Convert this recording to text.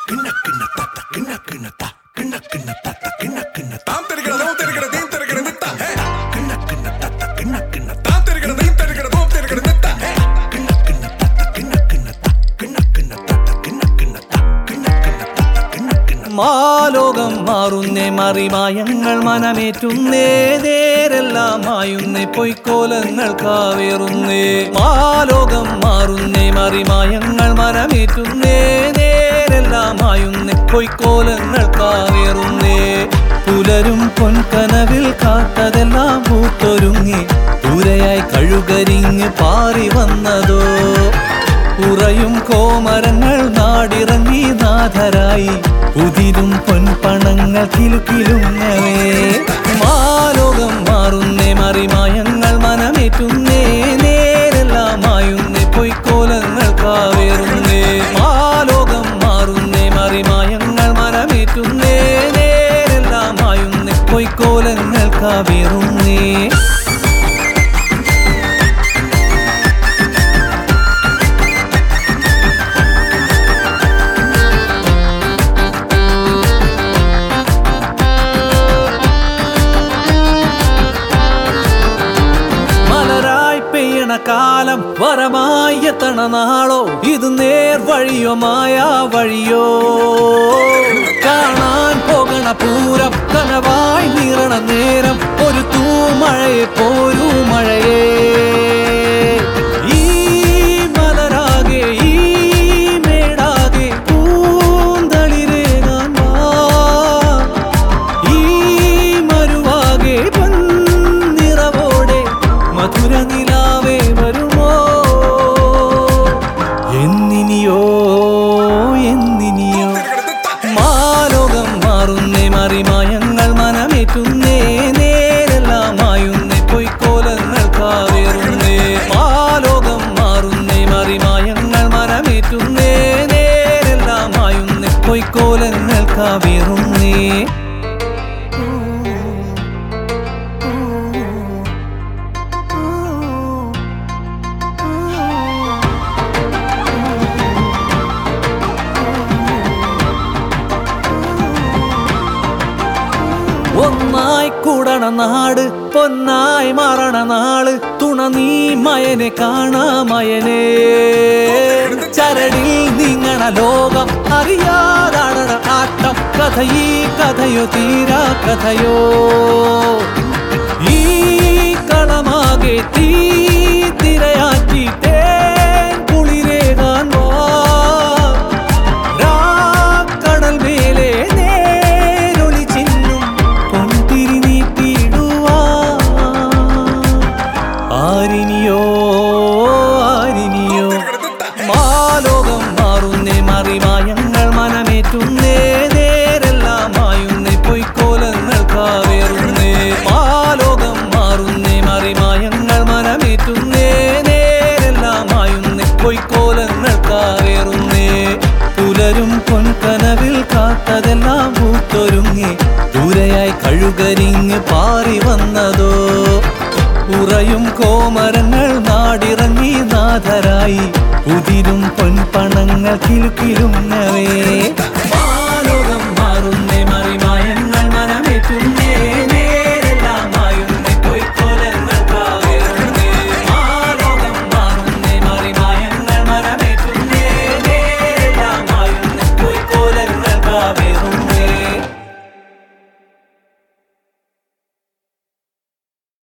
മാലോകം മാറുന്നേ മറിമായങ്ങൾ മനമേറ്റുന്നേ നേരെല്ലാം മായുന്നേ പൊയ്ക്കോലങ്ങൾ കാവേറുന്നേ മാലോകം മാറുന്നേ മറിമായങ്ങൾ മനമേറ്റുന്നേ നേരെല്ലാം മായുന്നേ പൊയ്ക്കോലങ്ങൾ കാവേറുന്നേ പുലരും പൊൻകനവിൽ കാത്തതെല്ലാം പൂത്തൊരുങ്ങി ദൂരെയായി കഴുകരിഞ്ഞ് പാറി വന്നതോ ഉറയും കോമരങ്ങൾ നാടിറങ്ങി നാഥരായി ഉതിരും പൊൻപണങ്ങൾ കിലുക്കിലുങ്ങവേ മാലോകം മാറുന്നേ മറിമായങ്ങൾ മനമേറ്റുന്നേ നേരെല്ലാം മായുന്നേ പൊയ്ക്കോലങ്ങൾ കാവേറുന്നേ മാലോകം മാറുന്നേ മറിമായങ്ങൾ മനമേറ്റുന്നേ നേരെല്ലാം മായുന്നേ പൊയ്ക്കോലങ്ങൾ കാവേറുന്നേ കാലം വരമായി എത്തണ നാളോ ഇത് നേർവഴിയോ മായാ വഴിയോ കാണാൻ പോകണ പൂരം കനവായി നീറണ നേരം ഒരു തൂമഴയെ പോരൂ മഴയേ ഈ മലരാകെ ഈ മേടാകെ പൂന്തളിരേകാൻ ഈ മരുവാകെ പൊന്നിറവോടെ മധുര നിലാവേ വരുമോ എന്നിനിയോ എന്നിനിയോ മാലോകം മാറുന്നേ മറിമായങ്ങൾ മനമേറ്റുന്നേ നേരെല്ലാം മായുന്നേ പൊയ്ക്കോലങ്ങൾ കാവേറുന്നേ മാലോകം മാറുന്നേ മറിമായങ്ങൾ മനമേറ്റുന്നേ നേരെല്ലാം മായുന്നേ പൊയ്ക്കോലങ്ങൾ കാവേറുന്നേ ഒന്നായി കൂടണ നാട് പൊന്നായി മാറണ നാള് തുണ നീ മയനെ കാണാമയനേ ചരടിൽ നീങ്ങണ ലോകം അറിയാതാടണ ആട്ടം കഥയീ കഥയോ തീരാ കഥയോ ഈ കളമാകെ തീ തിരയാറ്റി തേൻ കുളിരേകാൻ കടൽ മേലെ നേരൊളി ചിന്നും പൊന്തിരി നീട്ടിടുവാ ആരിനിയോ ആരിനിയോ മാലോകം മാറുന്നേ മറിമായങ്ങൾ മനമേറ്റുന്നേ നേരെല്ലാം മായുന്നേ പൊയ്ക്കോലങ്ങൾ കാവേറുന്നേ മാലോകം മാറുന്നേ മറിമായങ്ങൾ മനമേറ്റുന്നേ നേരെല്ലാം മായുന്നേ പൊയ്ക്കോലങ്ങൾ കാവേറുന്നേ പുലരും പൊൻകനവിൽ കാത്തതെല്ലാം പൂത്തൊരുങ്ങി ദൂരെയായി കഴുകരിഞ്ഞ് പാറി വന്നതോ ഉറയും കോമരങ്ങൾ നാടിറങ്ങി നാഥരായി ഉതിരും പൊൻപണങ്ങൾ കിലുക്കിലുങ്ങവേ